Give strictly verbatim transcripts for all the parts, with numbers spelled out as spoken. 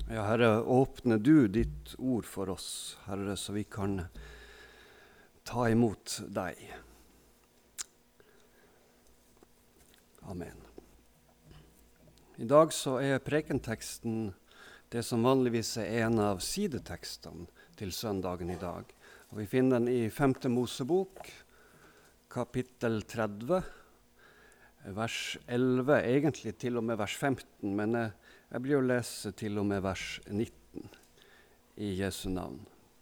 Ja, Herre, åpne du ditt ord for oss, Herre, så vi kan ta imot deg. Amen. I dag så er prekenteksten det som vanligvis er en av sidetekstene til søndagen i dag. Og vi finner den i femte Mosebok, kapittel tretti, vers elleve, egentlig til og med vers femten, men jeg Jeg blir å lese til og med vers nitten i Jesu navn.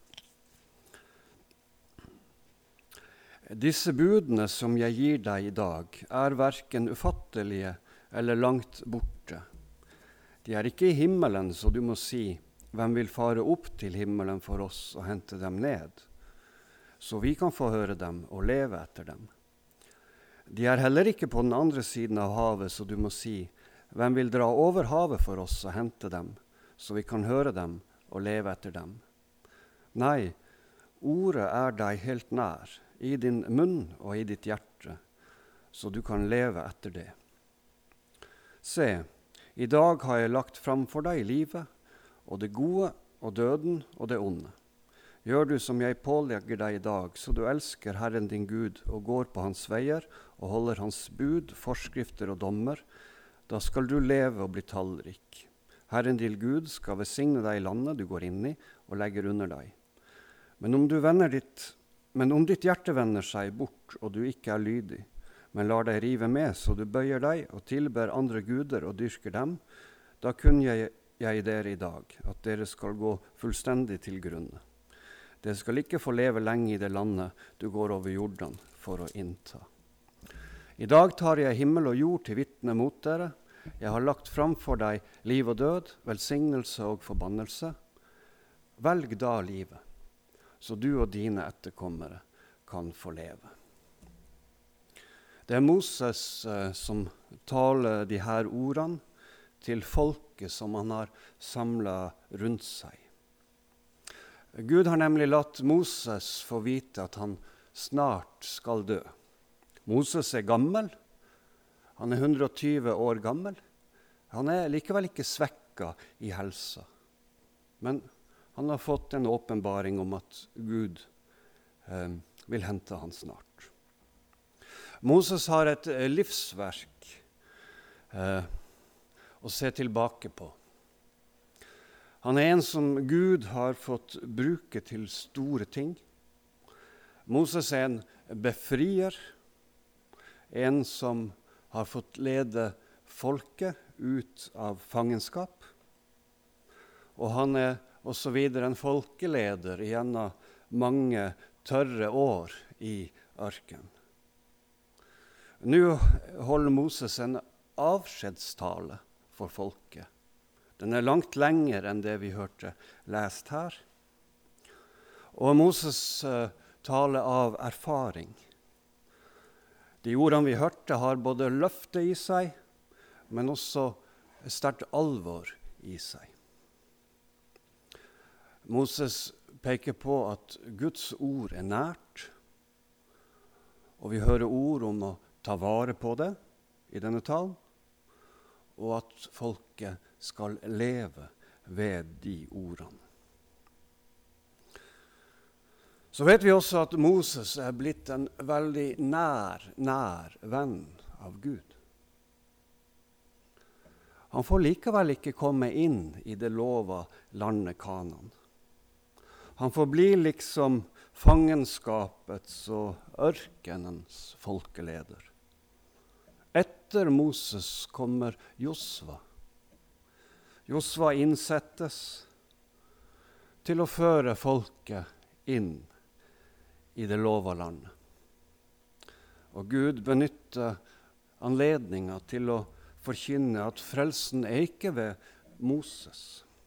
Disse budene som jeg gir deg i dag, er hverken ufattelige eller langt borte. De er ikke i himmelen, så du må si, hvem vil fare opp til himmelen for oss og hente dem ned, så vi kan få høre dem og leve etter dem. De er heller ikke på den andre siden av havet, så du må si, hvem vil dra over havet for oss og hente dem, så vi kan høre dem og leve etter dem? Nei, ordet er deg helt nær, i din munn og i ditt hjerte, så du kan leve etter det. Se, i dag har jeg lagt fram for deg livet, og det gode og døden og det onde. Gjør du som jeg pålegger deg i dag, så du elsker Herren din Gud og går på hans veier og holder hans bud, forskrifter og dommer, da skal du leve og bli tallrik. Herren din Gud skal velsigne deg i landet du går inn i og legger under deg. Men om, du vender ditt, men om ditt hjerte vender seg bort, og du ikke er lydig, men lar deg rive med, så du bøyer deg og tilber andre guder og dyrker dem, da kunngjør jeg, jeg dere i dag, at dere skal gå fullstendig til grunne. Dere skal ikke få leve lenge i det landet du går over Jordan for å innta. I dag tar jeg himmel og jord til vitne mot dere. Jeg har lagt fram for deg liv og død, velsignelse og forbannelse. Velg da livet, så du og dine etterkommere kan få leve. Det er Moses eh, som taler de her ordene til folket som han har samlet rundt seg. Gud har nemlig latt Moses få vite at han snart skal dø. Moses er gammel, han er hundre og tyve år gammel. Han er likevel ikke svekket i helsa. Men han har fått en åpenbaring om at Gud eh, vil hente han snart. Moses har et eh, livsverk eh, å se tilbake på. Han er en som Gud har fått bruke til store ting. Moses er en befrier, en som har fått lede folket ut av fangenskap. Og han er også videre en folkeleder gjennom mange tørre år i ørkenen. Nå holder Moses en avskjedstale for folket. Den er langt lenger enn det vi hørte lest her. Og Moses uh, taler av erfaring. De ordene vi hørte har både løfte i seg, men også sterkt alvor i seg. Moses peker på at Guds ord er nært, og vi hører ord om å ta vare på det i denne talen, og at folket skal leve ved de ordene. Så vet vi også at Moses er blitt en veldig nær, nær venn av Gud. Han får likevel ikke komme inn i det lova landet Kanaan. Han får bli liksom fangenskapets og ørkenens folkeleder. Etter Moses kommer Josva. Josva innsettes til å føre folket inn i det lova landet. Og Gud benytter anledningen til å forkynne at frelsen er ikke ved Moses.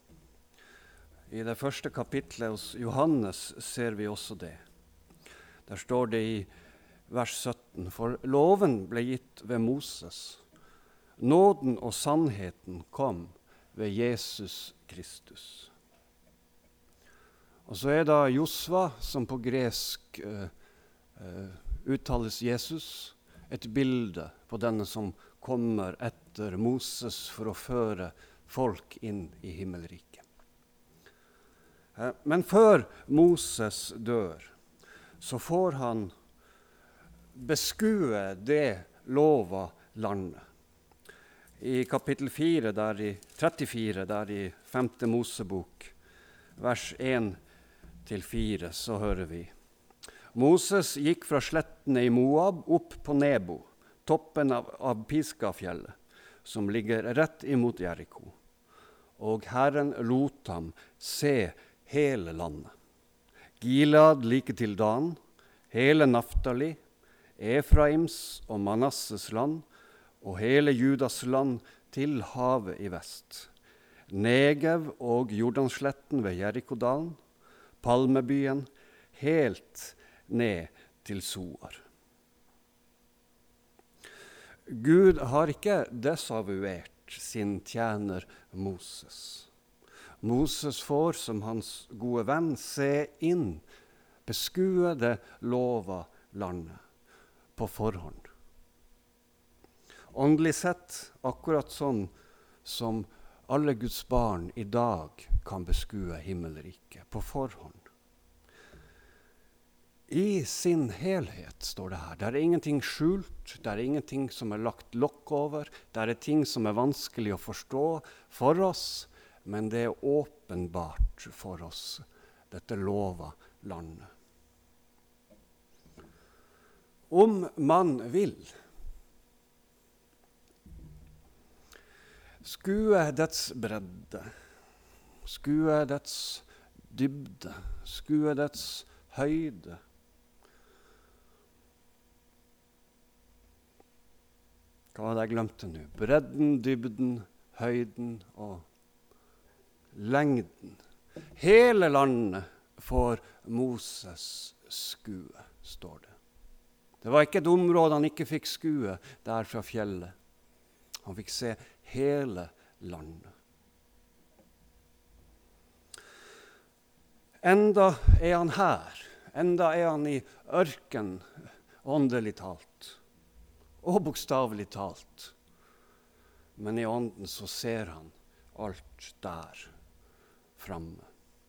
I det første kapitlet hos Johannes ser vi også det. Der står det i vers sytten, for loven ble gitt ved Moses. Nåden og sannheten kom ved Jesus Kristus. Og så er da Josva, som på gresk uh, uh, uttales Jesus, et bilde på denne som kommer etter Moses for å føre folk inn i himmelriket. Men før Moses dør, så får han beskue det lova landet. I kapittel fire, der i trettifire, der i femte Mosebok, vers én til fire, så hører vi: Moses gikk fra slettene i Moab opp på Nebo, toppen av, av Piskafjellet, som ligger rett imot Jericho. Og Herren lot ham se hele landet. Gilad like til Dan, hele Naftali, Efraims og Manasses land, og hele Judas land til havet i vest. Negev og Jordansletten ved Jerikodalen, Palmebyen, helt ned til Soar. Gud har ikke desavuert sin tjener Moses. Moses får som hans gode venn se inn, beskue det lova landet på forhånd. Åndelig sett akkurat sånn som alle Guds barn i dag kan beskue himmelriket på forhånd. I sin helhet står det her. Det er ingenting skjult, det er ingenting som er lagt lokk over, det er ting som er vanskelig å forstå for oss, men det er åpenbart for oss, dette lova landet. Om man vil skue dets bredde, skue dets dybde, skue dets høyde, hva hadde jeg glemt det nå? Bredden, dybden, høyden og lengden. Hele landet får Moses skue, står det. Det var ikke et område han ikke fikk skue der fra fjellet. Han fikk se hele landet. Enda er han her. Enda er han i ørken, åndelig talt. Og bokstavelig talt. Men i ånden så ser han alt der framme.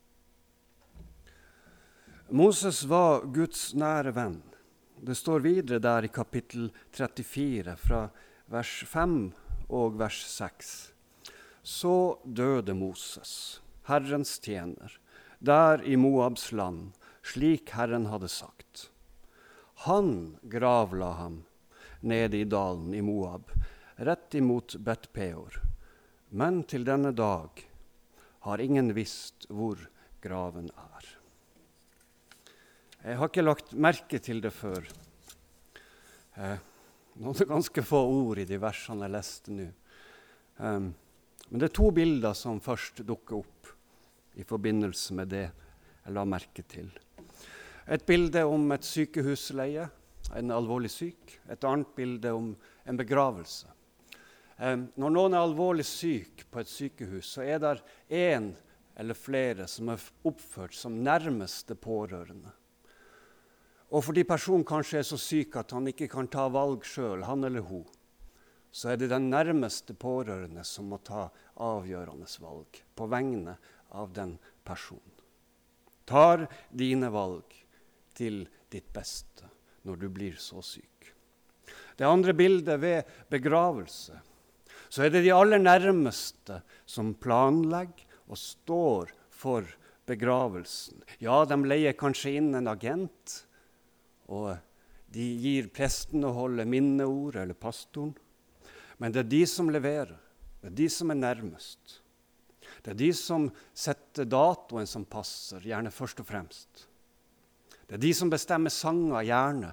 Moses var Guds nære venn. Det står videre der i kapittel trettifire, fra vers fem og vers seks. Så døde Moses, Herrens tjener, der i Moabs land, slik Herren hadde sagt. Han gravla ham nede i dalen i Moab, rett imot Bet-Peor. Men til denne dag har ingen visst hvor graven er. Jeg har ikke lagt merke til det før. Eh, Nå er det ganske få ord i de versene jeg leste nå. Um, men det er to bilder som først dukker opp i forbindelse med det jeg la merke til. Et bilde om et sykehusleie, en alvorlig syk. Et annet bilde om en begravelse. Um, når noen er alvorlig syk på et sykehus, så er det en eller flere som er oppført som nærmeste pårørende. Og fordi personen kanskje er så syk at han ikke kan ta valg selv, han eller hun, så er det den nærmeste pårørende som må ta avgjørende valg på vegne av den personen. Tar dine valg til ditt beste når du blir så syk. Det andre bildet ved begravelse, så er det de aller nærmeste som planlegger og står for begravelsen. Ja, de leier kanskje inn en agent, og de gir presten å holde minneord eller pastoren. Men det er de som leverer. Det er de som er nærmest. Det er de som setter datoen som passer, gjerne først og fremst. Det er de som bestemmer sanger, gjerne.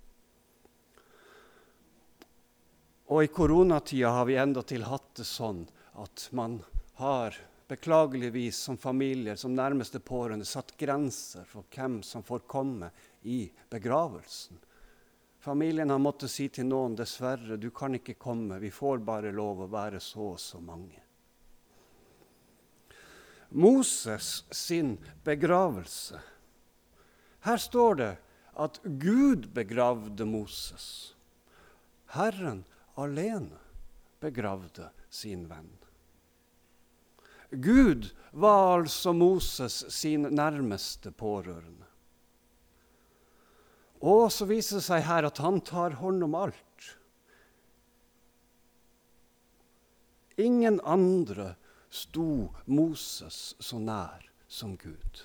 Og i koronatida har vi enda til hatt det sånn at man har beklageligvis som familier, som nærmeste pårørende, satt grenser for hvem som får komme i begravelsen. Familien har måttet si til noen, dessverre, du kan ikke komme, vi får bare lov å være så og så mange. Moses sin begravelse. Her står det at Gud begravde Moses. Herren alene begravde sin venn. Gud var altså Moses sin nærmeste pårørende. Og så viser det seg her at han tar hånd om alt. Ingen andre sto Moses så nær som Gud.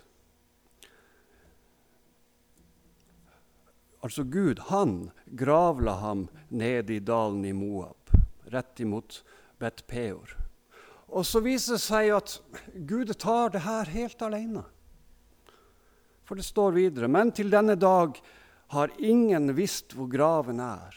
Altså Gud, han gravla ham ned i dalen i Moab, rett imot Bet Peor. Og så viser det seg at Gud tar det her helt alene. For det står videre, men til denne dag har ingen visst hvor graven er.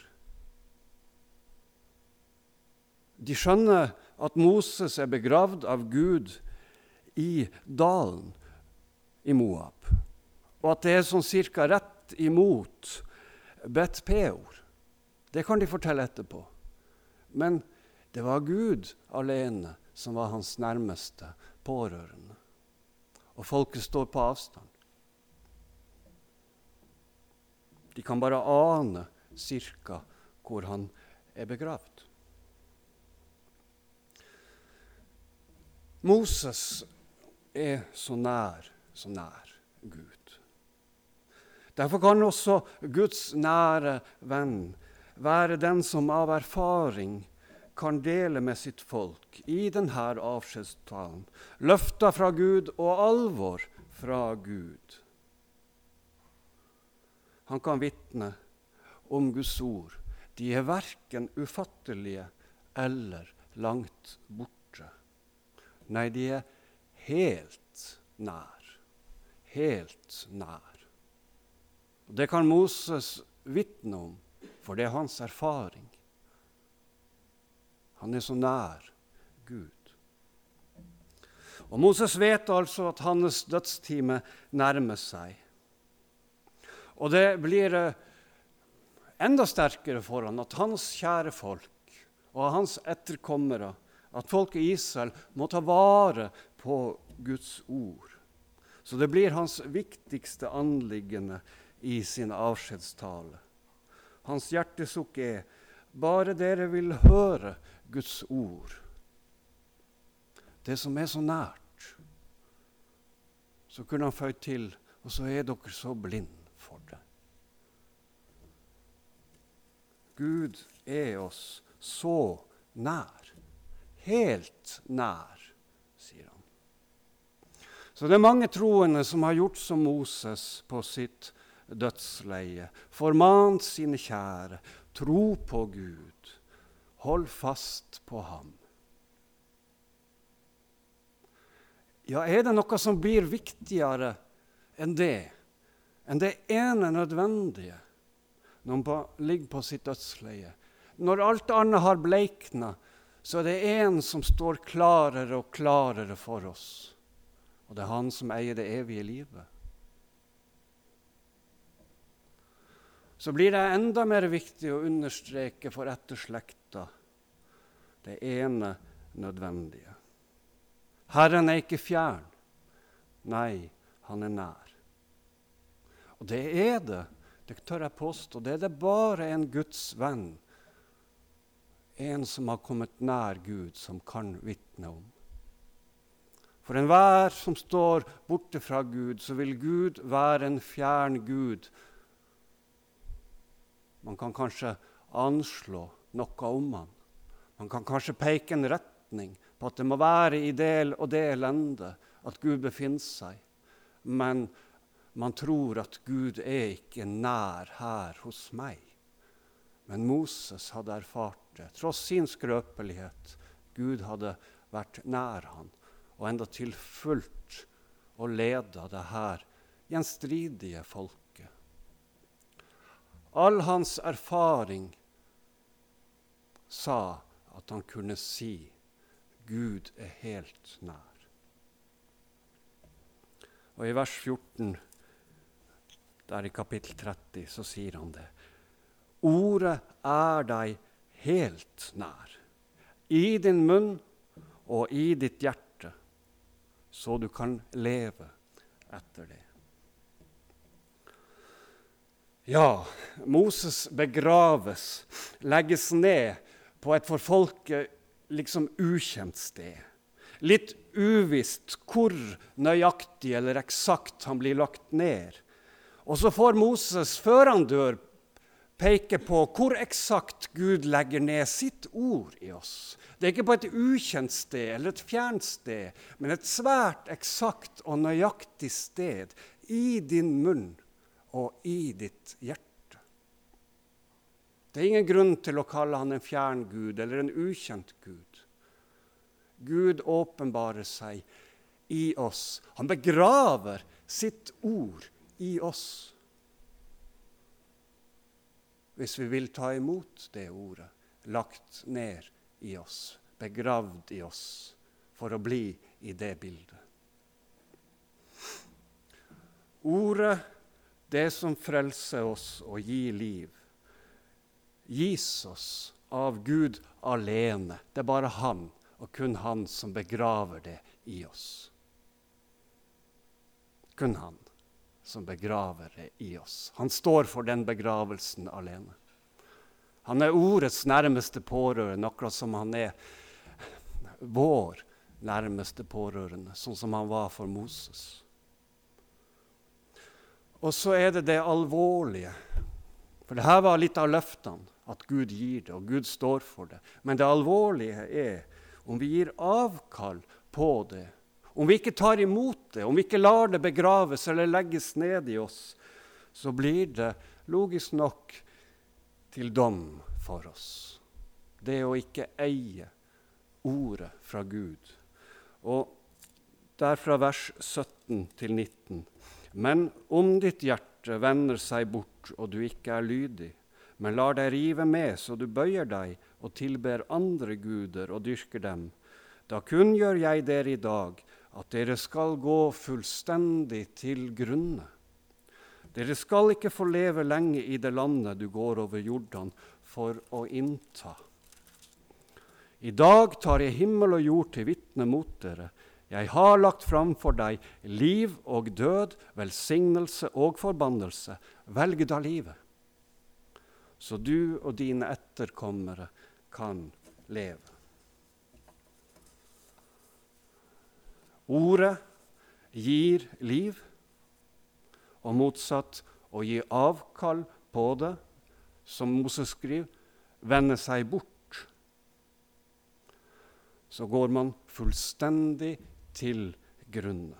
De skjønner at Moses er begravd av Gud i dalen i Moab, og at det er sånn cirka rett imot Bet Peor. Det kan de fortelle etterpå. Men det var Gud alene som var hans nærmeste pårørende. Og folket står på avstand. De kan bare ane cirka hvor han er begravd. Moses er så nær, så nær Gud. Derfor kan også Guds nære venn være den som av erfaring kan dele med sitt folk i denne avskjedstalen, løfter fra Gud og alvor fra Gud. Han kan vitne om Guds ord. De er hverken ufattelige eller langt borte. Nei, de er helt nær. Helt nær. Og det kan Moses vitne om, for det er hans erfaring. Han er så nær Gud. Og Moses vet altså at hans dødstime nærmer seg. Og det blir enda sterkere for han at hans kjære folk og hans etterkommere, at folket i Israel må ta vare på Guds ord. Så det blir hans viktigste anliggende i sin avskjedstale. Hans hjertesukk er, bare dere vil høre Guds ord. Det som er så nært. Så kunne han føye til, og så er dere så blind for det. Gud er oss så nær. Helt nær, sier han. Så det er mange troende som har gjort som Moses på sitt dødsleie, formant sine kjære, tro på Gud, hold fast på ham. Ja, er det noe som blir viktigere enn det, enn det ene nødvendige, når man ligger på sitt dødsleie? Når alt annet har bleiknet, så er det en som står klarere og klarere for oss, og det er han som eier det evige livet. Så blir det enda mer viktig å understreke for etterslekta det ene nødvendige. Herren er ikke fjern. Nei, han er nær. Og det er det, det tør jeg påstå, det er det bare en Guds venn, en som har kommet nær Gud, som kan vitne om. For enhver som står borte fra Gud, så vil Gud være en fjern Gud. Man kan kanskje anslå noe om han. Man kan kanskje peke en retning på at det må være i det og det landet at Gud befinner seg. Men man tror at Gud er ikke nær her hos meg. Men Moses hadde erfart det. Tross sin skrøpelighet, Gud hadde vært nær han, og enda til fullt og ledet det her gjenstridige folket. All hans erfaring sa at han kunne si Gud er helt nær. Og i vers fjorten, der i kapittel tretti, så sier han det. Ordet er deg helt nær, i din munn og i ditt hjerte, så du kan leve etter det. Ja, Moses begraves, legges ned på et for folket liksom ukjent sted. Litt uvisst hvor nøyaktig eller eksakt han blir lagt ned. Og så får Moses, før han dør, peke på hvor eksakt Gud legger ned sitt ord i oss. Det er ikke på et ukjent sted eller et fjernt sted, men et svært eksakt og nøyaktig sted i din munn og i ditt hjerte. Det er ingen grunn til å kalle han en fjern Gud eller en ukjent Gud. Gud åpenbarer seg i oss. Han begraver sitt ord i oss. Hvis vi vil ta imot det ordet, lagt ned i oss, begravd i oss, for å bli i det bildet. Ordet, det som frelser oss og gir liv, gis oss av Gud alene. Det er bare han, og kun han, som begraver det i oss. Kun han som begraver det i oss. Han står for den begravelsen alene. Han er ordets nærmeste pårørende, akkurat som han er vår nærmeste pårørende, sånn som han var for Moses. Og så er det det alvorlige. For det her var litt av løftene, at Gud gir det, og Gud står for det. Men det alvorlige er om vi gir avkall på det, om vi ikke tar imot det, om vi ikke lar det begraves eller legges ned i oss, så blir det logisk nok til dom for oss. Det å ikke eie ordet fra Gud. Og der fra vers sytten til nitten. Men om ditt hjerte vender seg bort, og du ikke er lydig, men lar deg rive med, så du bøyer deg og tilber andre guder og dyrker dem, da kunngjør jeg dere i dag at dere skal gå fullstendig til grunne. Dere skal ikke få leve lenge i det landet du går over Jordan for å innta. I dag tar jeg himmel og jord til vitne mot dere. Jeg har lagt fram for deg liv og død, velsignelse og forbannelse. Velg da livet, så du og dine etterkommere kan leve. Ordet gir liv, og motsatt å gi avkall på det, som Moses skriver, vende seg bort. Så går man fullstendig til grunne.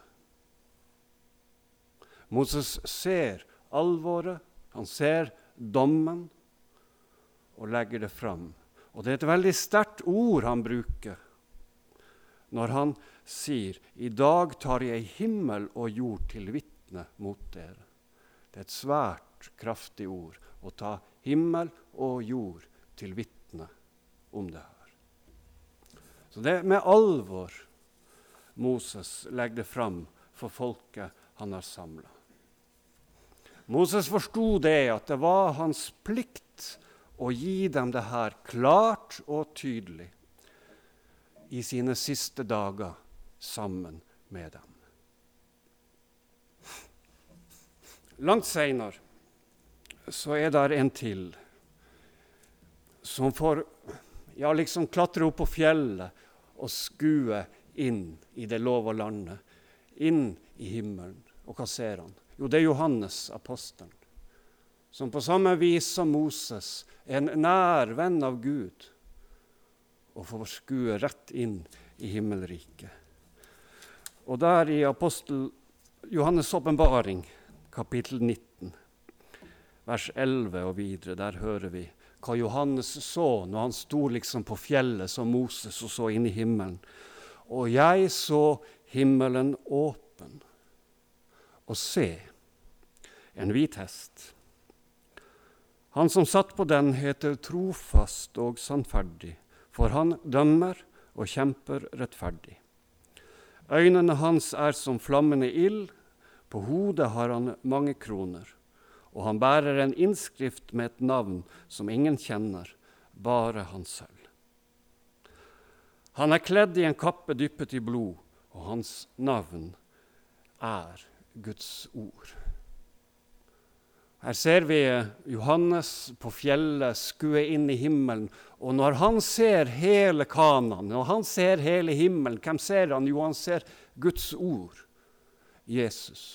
Moses ser alvoret, han ser dommen, og legger det fram. Og det er et veldig sterkt ord han bruker når han sier, i dag tar jeg himmel og jord til vitne mot dere. Det er et svært kraftig ord å ta himmel og jord til vitne om det her. Så det er med alvor Moses legger det fram for folket han har samlet. Moses forstod det, at det var hans plikt å gi dem det her klart og tydelig i sine siste dager sammen med dem. Langt senere så er det en til som får ja, liksom klatre opp på fjellet og skue inn i det lova landet, inn i himmelen. Og hva ser han? Jo, det er Johannes, apostelen, som på samme vis som Moses er en nær venn av Gud, og får skue rett inn i himmelriket. Og der i apostel Johannes' åpenbaring, kapittel nitten, vers elleve og videre, der hører vi hva Johannes så når han sto liksom på fjellet som Moses og så inn i himmelen. Og jeg så himmelen åpen, og se, en hvit hest. Han som satt på den heter trofast og sannferdig, for han dømmer og kjemper rettferdig. Øynene hans er som flammende ild, på hodet har han mange kroner, og han bærer en innskrift med et navn som ingen kjenner, bare han selv. Han er kledd i en kappe dyppet i blod, og hans navn er Guds ord. Her ser vi Johannes på fjellet skue inn i himmelen, og når han ser hele Kanaan, når han ser hele himmelen, hvem ser han? Jo, han ser Guds ord, Jesus.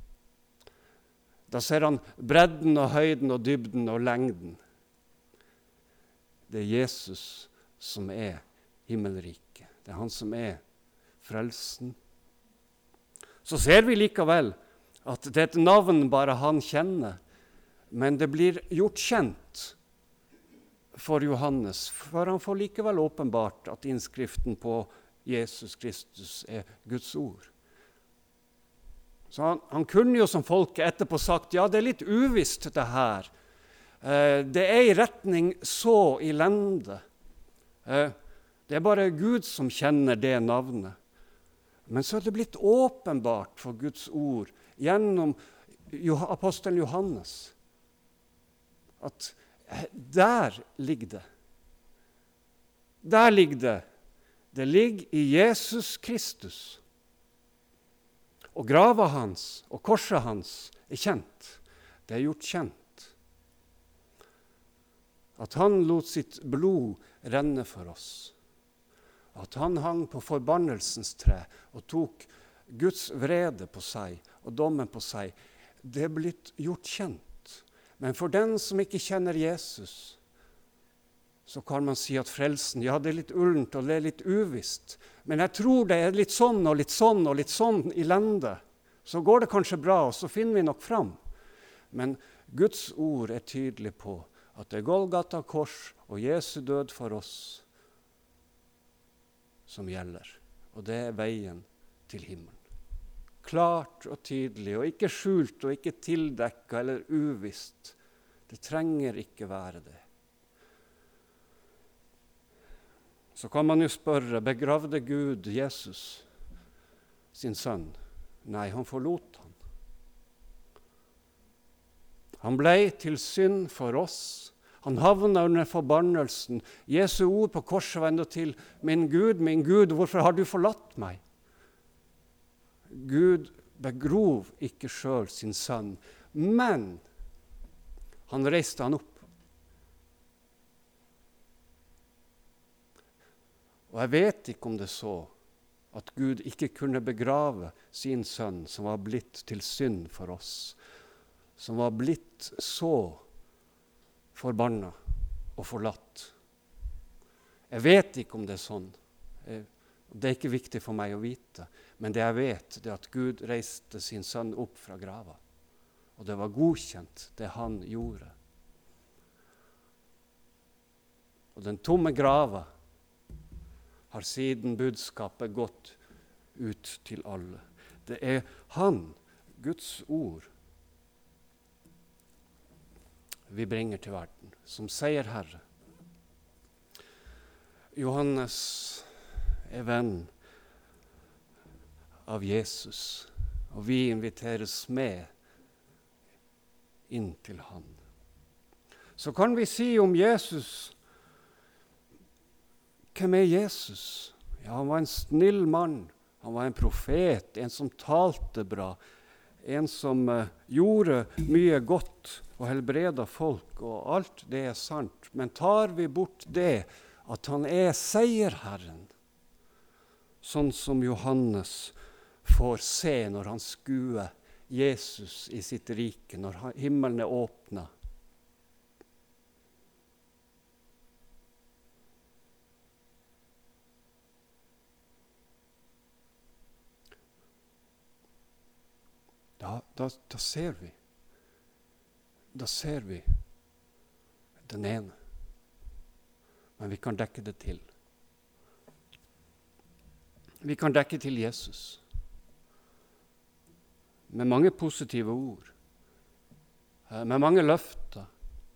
Da ser han bredden og høyden og dybden og lengden. Det er Jesus som er himmelriket. Det er han som er frelsen. Så ser vi likevel at det er et navn bare han kjenner, men det blir gjort kjent for Johannes, for han får likevel åpenbart at innskriften på Jesus Kristus er Guds ord. Så han, han kunne jo som folket etterpå sagt, ja, det er litt uvisst det her. Eh, det er i retning så elende. Eh, det er bare Gud som kjenner det navnet. Men så er det blitt åpenbart for Guds ord gjennom apostelen Johannes, at der ligger det. Der ligger det. Det ligger i Jesus Kristus. Og grava hans og korset hans er kjent. Det er gjort kjent. At han lot sitt blod renne for oss. At han hang på forbannelsens tre og tok Guds vrede på seg og dommen på seg. Det er blitt gjort kjent. Men for den som ikke kjenner Jesus, så kan man si at frelsen, ja, det er litt ullent og det er litt uvisst. Men jeg tror det er litt sånn og litt sånn og litt sånn i lende. Så går det kanskje bra, og så finner vi nok fram. Men Guds ord er tydelig på at det er Golgata kors og Jesu død for oss som gjelder. Og det er veien til himmelen. Klart og tydelig, og ikke skjult og ikke tildekket eller uvisst. Det trenger ikke være det. Så kan man jo spørre, begravde Gud Jesus, sin sønn? Nei, han forlot han. Han ble til synd for oss. Han havna under forbannelsen. Jesu ord på korset vender til, min Gud, min Gud, hvorfor har du forlatt meg? Gud begrov ikke selv sin sønn, men han reiste han opp. Og jeg vet ikke om det så at Gud ikke kunne begrave sin sønn som var blitt til synd for oss, som var blitt så forbanna og forlatt. Jeg vet ikke om det er sånn. Det er ikke viktig for meg å vite, men det jeg vet, det er at Gud reiste sin sønn opp fra grava. Og det var godkjent, det han gjorde. Og den tomme grava har siden budskapet gått ut til alle. Det er han, Guds ord, vi bringer til verden, som sier Herre. Johannes er venn av Jesus, og vi inviteres med inn til han. Så kan vi si om Jesus, hvem er Jesus? Ja, han var en snill mann, han var en profet, en som talte bra, en som uh, gjorde mye godt og helbreda folk, og alt det er sant. Men tar vi bort det, at han er seierherren, sånn som Johannes får se når han skuer Jesus i sitt rike, når himmelen er åpnet. Da, da, da ser vi, da ser vi den ene, men vi kan dekke det til. Vi kan dekke til Jesus med mange positive ord, med mange løfter.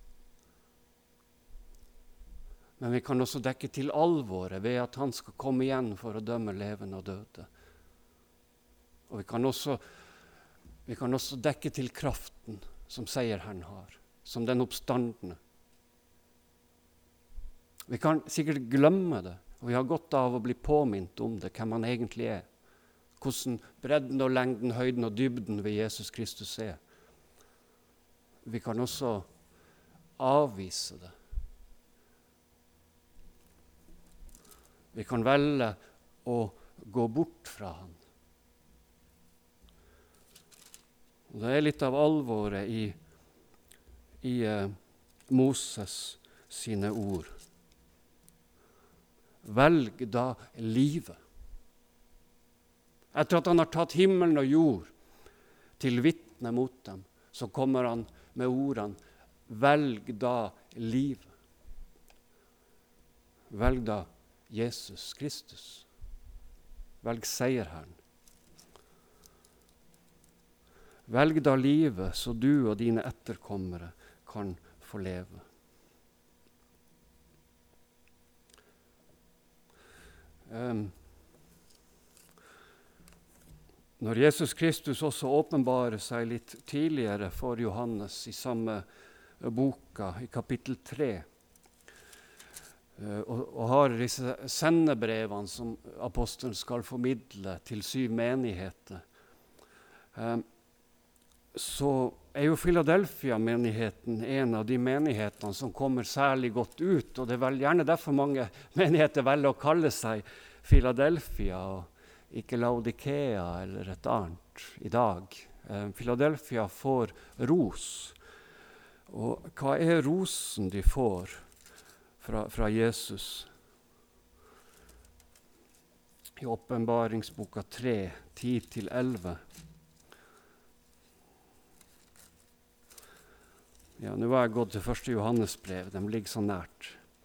Men vi kan også dekke til alvoret ved at han skal komme igjen for å dømme levende og døde. Og vi kan også, vi kan også dekke til kraften som seierherren har, som den oppstandende. Vi kan sikkert glemme det, og vi har godt av å bli påminnet om det, hvem han egentlig er. Hvordan bredden og lengden, høyden og dybden ved Jesus Kristus er. vi kan også avvise det. Vi kan velge å gå bort fra han. Og det er litt av alvoret i, i eh, Moses sine ord. Velg da livet. Etter at han har tatt himmelen og jord til vitne mot dem, så kommer han med ordene, velg da livet. Velg da Jesus Kristus. Velg seierherren. Velg da livet, så du og dine etterkommere kan få leve. Um, når Jesus Kristus også åpenbarer seg litt tidligere for Johannes i samme boka, i kapittel tre, uh, og, og har disse sendebrevene som apostelen skal formidle til syv menigheter, um, så er jo Philadelphia-menigheten en av de menighetene som kommer særlig godt ut, og det er vel gjerne derfor mange menigheter velger å kalle seg Philadelphia og ikke Laodikea eller et annet i dag. Eh, Philadelphia får ros, og hva er rosen de får fra, fra Jesus? I åpenbaringsboka tre, ti til elleve. Ja, nå har jeg gått til første Johannes brev. De ligger så nært.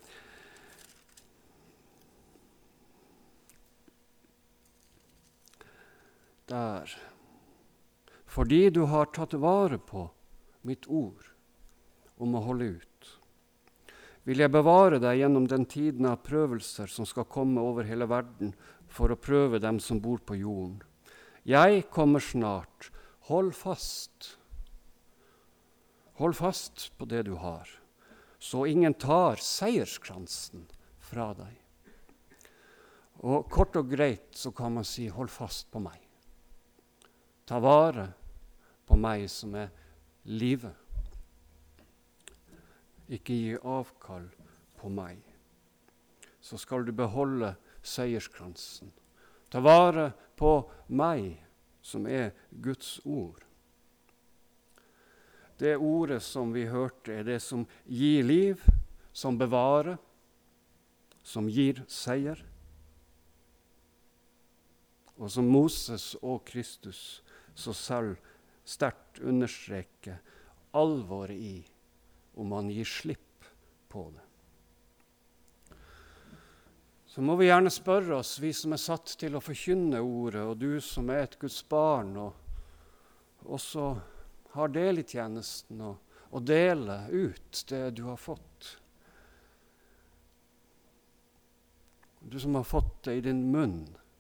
Der. Fordi du har tatt vare på mitt ord om å holde ut, vil jeg bevare deg gjennom den tiden av prøvelser som skal komme over hele verden for å prøve dem som bor på jorden. Jeg kommer snart. Hold fast. Hold fast på det du har, så ingen tar seierskransen fra deg. Og kort og greit så kan man si, hold fast på meg. Ta vare på meg som er livet. Ikke gi avkall på meg. Så skal du beholde seierskransen. Ta vare på meg som er Guds ord. Det ordet som vi hørte, er det som gir liv, som bevarer, som gir seier. Og som Moses og Kristus så selv sterkt understreker alvoret i om man gir slipp på det. Så må vi gjerne spørre oss, vi som er satt til å forkynne ordet, og du som er et Guds barn, og også har del i tjenesten og, og dele ut det du har fått. Du som har fått det i din munn.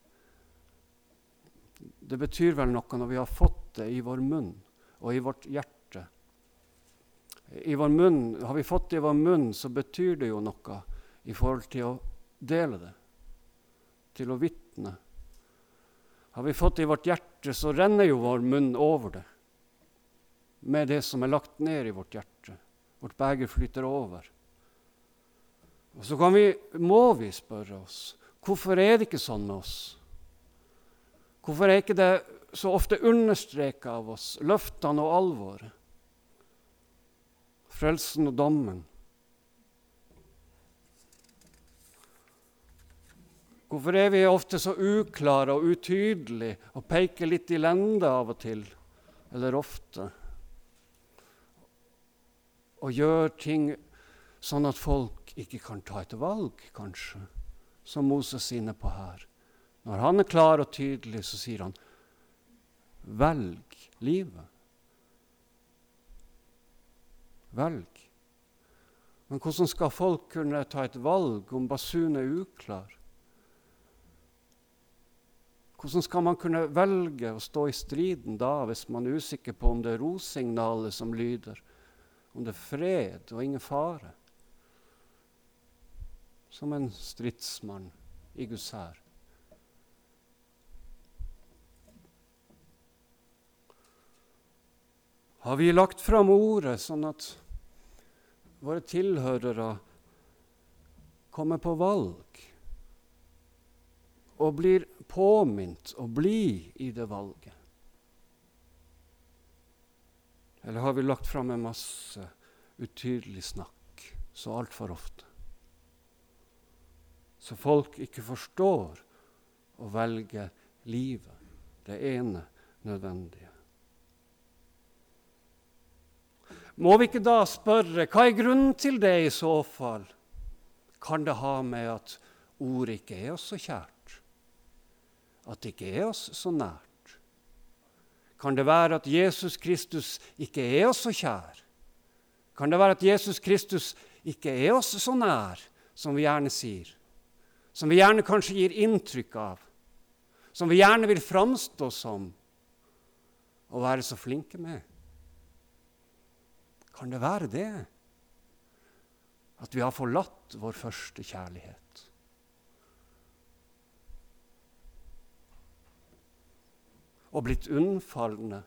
Det betyr vel noe når vi har fått det i vår munn og i vårt hjerte. I vår munn, har vi fått det i vår munn, så betyr det jo noe i forhold til å dele det, til å vitne. Har vi fått det i vårt hjerte, så renner jo vår munn over det. Med det som er lagt ned i vårt hjerte. Vårt beger flyter over. Og så kan vi, må vi spørre oss, hvorfor er det ikke sånn med oss? Hvorfor er ikke det så ofte understreket av oss, løftene og alvoret? Frelsen og dommen. Hvorfor er vi ofte så uklare og utydelige og peker litt i lende av og til, eller ofte? Og gjør ting sånn at folk ikke kan ta et valg, kanskje, som Moses er inne på her. Når han er klar og tydelig, så sier han, velg livet. Velg. Men hvordan skal folk kunne ta et valg om basunen er uklar? Hvordan skal man kunne velge å stå i striden da, hvis man er usikker på om det er rosignalet som lyder? Om det er fred og ingen fare. Som en stridsmann i Guds hær. Har vi lagt fram ordet sånn at våre tilhørere kommer på valg og blir påminnet å bli i det valget? Eller har vi lagt fram en masse utydelig snakk så altfor ofte? Så folk ikke forstår å velge livet, det ene nødvendige. Må vi ikke da spørre, hva er grunnen til det i så fall? Kan det ha med at ordet ikke er oss så kjært? At det ikke er oss så nært? Kan det være at Jesus Kristus ikke er oss så kjær? Kan det være at Jesus Kristus ikke er oss så nær, som vi gjerne sier? Som vi gjerne kanskje gir inntrykk av? Som vi gjerne vil framstå som og være så flinke med? Kan det være det? At vi har forlatt vår første kjærlighet? Og blitt unnfallende,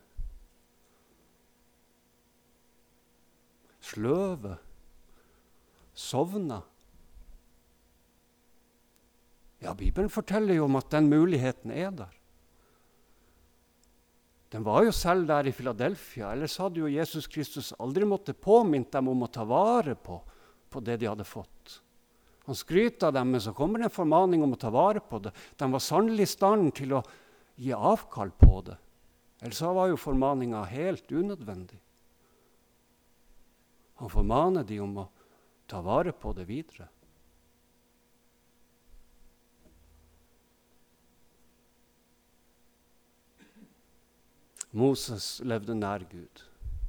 sløve, sovna. Ja, Bibelen forteller jo om at den muligheten er der. Den var jo selv der i Philadelphia, ellers hadde jo Jesus Kristus aldri måttet påminne dem om å ta vare på, på det de hadde fått. Han skryter av dem, men så kommer det en formaning om å ta vare på det. De var sannelig i stand til å gi avkall på det. Ellers var jo formaningen helt unødvendig. Han formaner de om å ta vare på det videre. Moses levde nær Gud.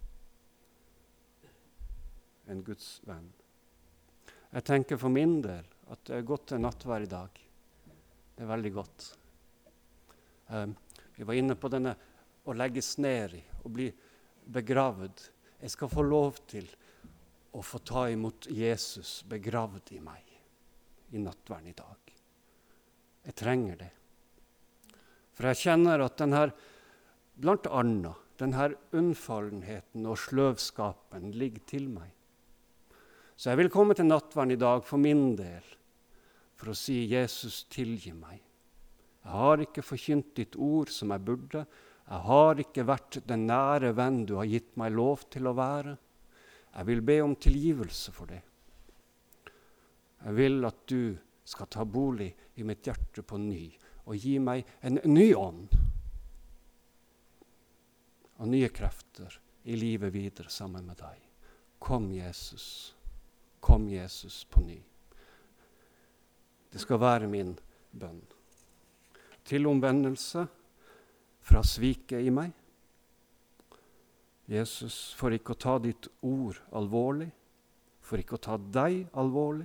En Guds venn. Jeg tenker for min del at det er godt til nattvær i dag. Det er veldig godt. Um, vi var inne på denne å legges ned i, å bli begravd. Jeg skal få lov til å få ta imot Jesus begravd i meg i nattverden i dag. Jeg trenger det. For jeg kjenner at denne, blant annet, denne unnfallenheten og sløvskapen ligger til meg. Så jeg vil komme til nattverden i dag for min del, for å si Jesus tilgi meg. Jeg har ikke forkynt ditt ord som jeg burde. Jeg har ikke vært den nære venn du har gitt meg lov til å være. Jeg vil be om tilgivelse for det. Jeg vil at du skal ta bolig i mitt hjerte på ny og gi meg en ny ånd og nye krefter i livet videre sammen med deg. Kom, Jesus. Kom, Jesus, på ny. Det skal være min bønn. Til omvendelse fra sviket i meg. Jesus, for ikke å ta ditt ord alvorlig, for ikke å ta deg alvorlig,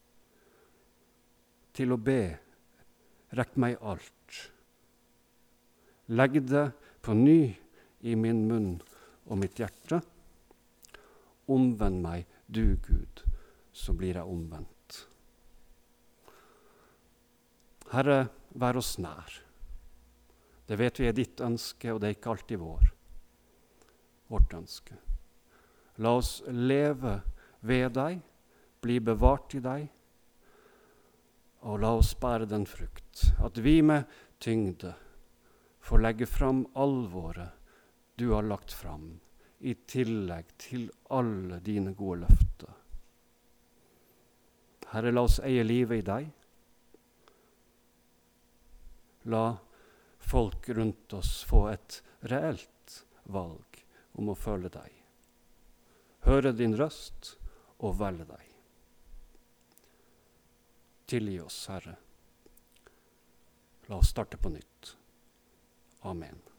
til å be, rekk meg alt. Legg det på ny i min munn og mitt hjerte. Omvend meg, du Gud, så blir jeg omvendt. Herre, vær oss nær. Det vet vi er ditt ønske, og det er ikke alltid vår. Vårt ønske. La oss leve ved deg, bli bevart i deg, og la oss bære den frukt, at vi med tyngde får legge fram alvoret du har lagt fram, i tillegg til alle dine gode løfter. Herre, la oss eie livet i deg. La folk rundt oss få et reelt valg om å følge deg. Høre din røst og velge deg. Tilgi oss, Herre. La oss starte på nytt. Amen.